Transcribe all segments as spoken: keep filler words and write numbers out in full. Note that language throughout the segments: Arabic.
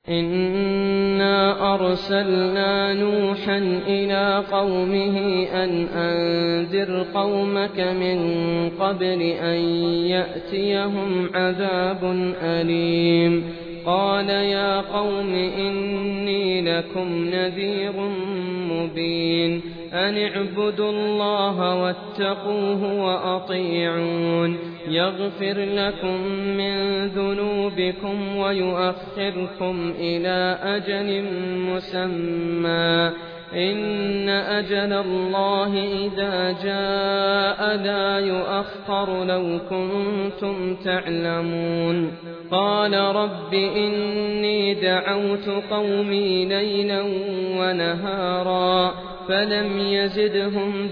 إنا أرسلنا نوحا إلى قومه أن أنذر قومك من قبل أن يأتيهم عذاب أليم قال يا قوم إني لكم نذير مبين أن اعبدوا الله واتقوه وأطيعون يغفر لكم من ذنوبكم ويؤخركم إلى أجل مسمى إن أجل الله إذا جاء لا يؤخر لو كنتم تعلمون قال رب إني دعوت قومي ليلا ونهارا فلم يزدهم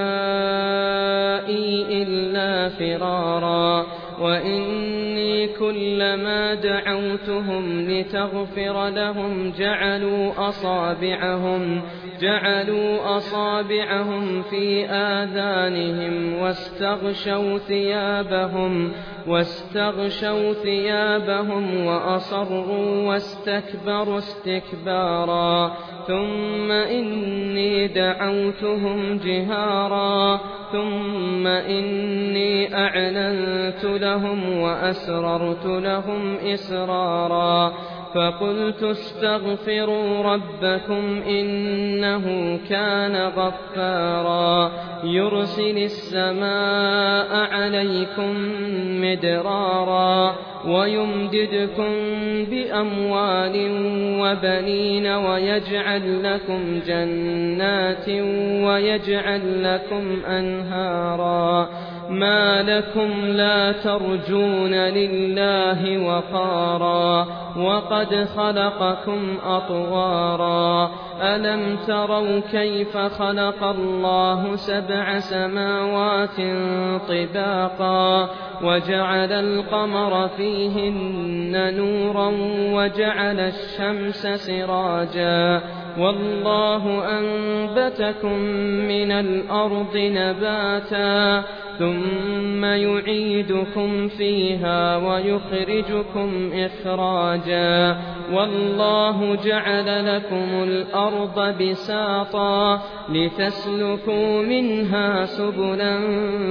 دعائي إلا فرارا وإني كلما دعوتهم لتغفر لهم جعلوا أصابعهم جعلوا أصابعهم في آذانهم واستغشوا ثيابهم واستغشوا ثيابهم وأصروا واستكبروا استكبارا ثم إني دعوتهم جهارا ثم إني أعلنت لهم وأسررت لهم إسرارا فقلت استغفروا ربكم إنه كان غفارا يرسل السماء عليكم مدرارا ويمددكم بأموال وبنين ويجعل لكم جنات ويجعل لكم أنهارا ما لكم لا ترجون لله وقارا وقد خلقكم أطوارا ألم تروا كيف خلق الله سبع سماوات طباقا وجعل القمر فيهن نورا وجعل الشمس سراجا والله أنبتكم من الأرض نباتا ثم يعيدكم فيها ويخرجكم إخراجا والله جعل لكم الأرض بساطا لتسلكوا منها سبلا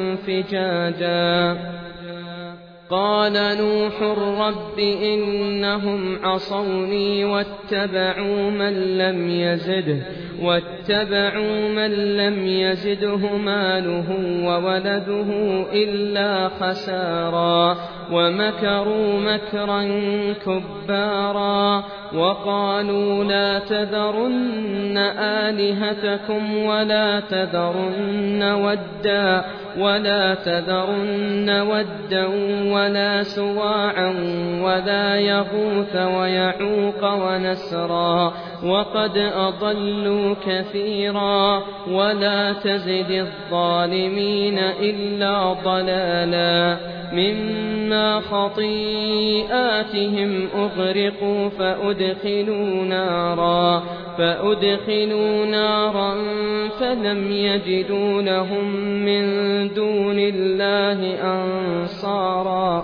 فجاجا قال نوح رب إنهم عصوني واتبعوا من لم يزده واتبعوا من لم يزده ماله وولده إلا خسارا ومكروا مكرا كبارا وقالوا لا تذرن آلهتكم ولا تذرن ودا ولا تذرن ودا ولا سواعا ولا يغوث ويعوق ونسرا وقد أضلوا كثيرا ولا تزد الظالمين إلا ضلالا مما خطيئاتهم أغرقوا فأدخلوا نارا فأدخلوا نارا فلم يجدوا لهم من دون الله أنصارا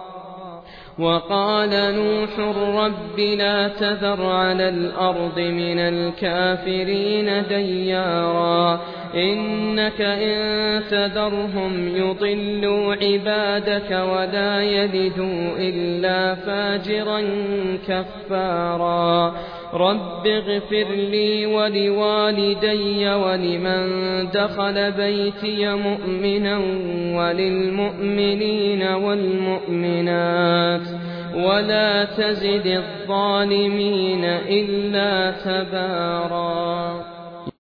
وقال نوح رب لا تذر على الأرض من الكافرين ديارا إنك إن تذرهم يضلوا عبادك ولا يلدوا إلا فاجرا كفارا رب اغفر لي ولوالدي ولمن دخل بيتي مؤمنا وللمؤمنين والمؤمنات ولا تزد الظالمين إلا تبارا.